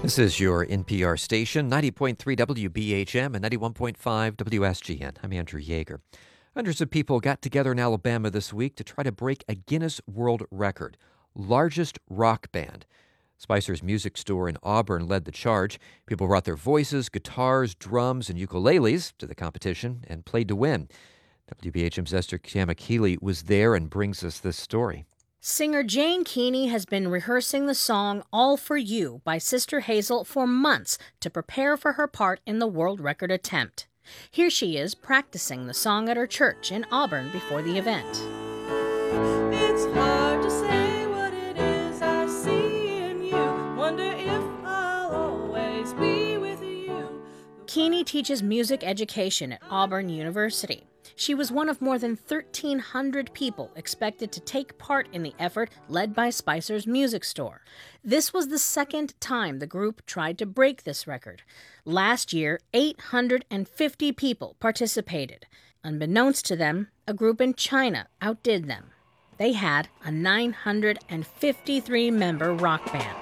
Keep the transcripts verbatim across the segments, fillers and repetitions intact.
This is your N P R station, ninety point three W B H M and ninety-one point five W S G N. I'm Andrew Yeager. Hundreds of people got together in Alabama this week to try to break a Guinness World Record, largest rock band. Spicer's Music Store in Auburn led the charge. People brought their voices, guitars, drums, and ukuleles to the competition and played to win. W B H M's Esther Chiamakili was there and brings us this story. Singer Jane Keeney has been rehearsing the song All For You by Sister Hazel for months to prepare for her part in the world record attempt. Here she is practicing the song at her church in Auburn before the event. It's hard to say what it is I see in you. Wonder if I'll always be with you. Keeney teaches music education at Auburn University. She was one of more than thirteen hundred people expected to take part in the effort led by Spicer's Music Store. This was the second time the group tried to break this record. Last year, eight hundred fifty people participated. Unbeknownst to them, a group in China outdid them. They had a nine hundred fifty-three member rock band.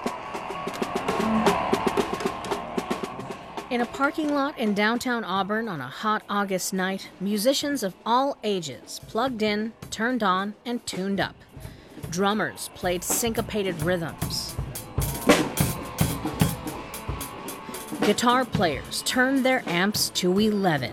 In a parking lot in downtown Auburn on a hot August night, musicians of all ages plugged in, turned on, and tuned up. Drummers played syncopated rhythms. Guitar players turned their amps to eleven.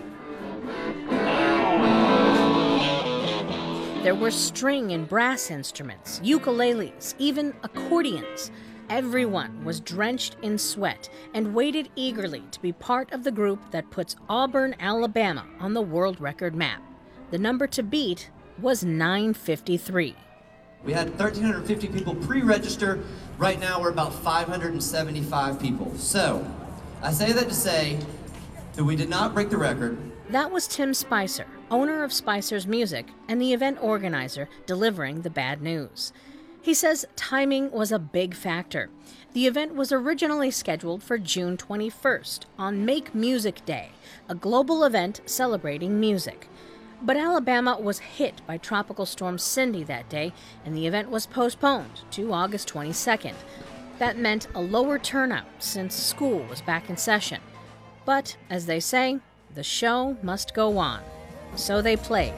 There were string and brass instruments, ukuleles, even accordions. Everyone was drenched in sweat and waited eagerly to be part of the group that puts Auburn, Alabama on the world record map. The number to beat was nine fifty-three. We had one thousand three hundred fifty people pre-register. Right now we're about five hundred seventy-five people. So, I say that to say that we did not break the record. That was Tim Spicer, owner of Spicer's Music and the event organizer delivering the bad news. He says timing was a big factor. The event was originally scheduled for June twenty-first on Make Music Day, a global event celebrating music. But Alabama was hit by Tropical Storm Cindy that day, and the event was postponed to August twenty-second. That meant a lower turnout since school was back in session. But, as they say, the show must go on. So they played.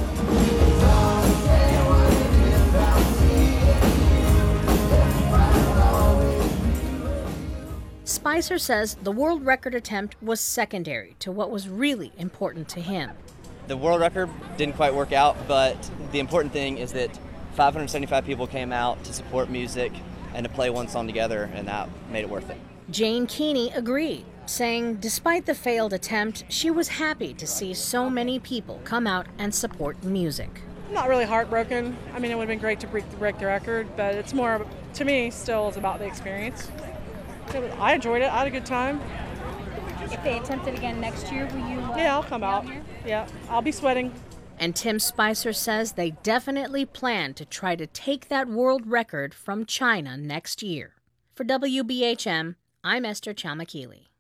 Spicer says the world record attempt was secondary to what was really important to him. The world record didn't quite work out, but the important thing is that five hundred seventy-five people came out to support music and to play one song together, and that made it worth it. Jane Keeney agreed, saying despite the failed attempt, she was happy to see so many people come out and support music. I'm not really heartbroken. I mean, it would have been great to break, break the record, but it's more, to me, still is about the experience. I enjoyed it. I had a good time. If they attempt it again next year, will you? Uh, yeah, I'll come out. Here? Yeah, I'll be sweating. And Tim Spicer says they definitely plan to try to take that world record from China next year. For W B H M, I'm Esther Chiamakili.